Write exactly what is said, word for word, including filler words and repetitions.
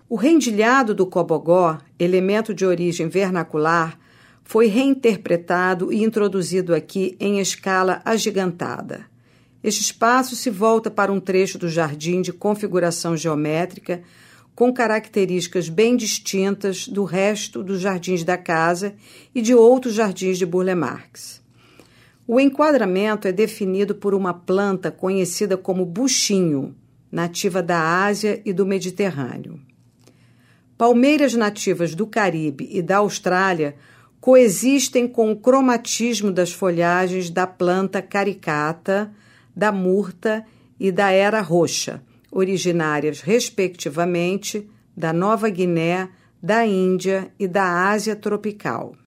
O rendilhado do cobogó, elemento de origem vernacular, foi reinterpretado e introduzido aqui em escala agigantada. Este espaço se volta para um trecho do jardim de configuração geométrica com características bem distintas do resto dos jardins da casa e de outros jardins de Burle Marx. O enquadramento é definido por uma planta conhecida como buchinho, nativa da Ásia e do Mediterrâneo. Palmeiras nativas do Caribe e da Austrália coexistem com o cromatismo das folhagens da planta caricata, da murta e da era roxa, originárias, respectivamente, da Nova Guiné, da Índia e da Ásia tropical.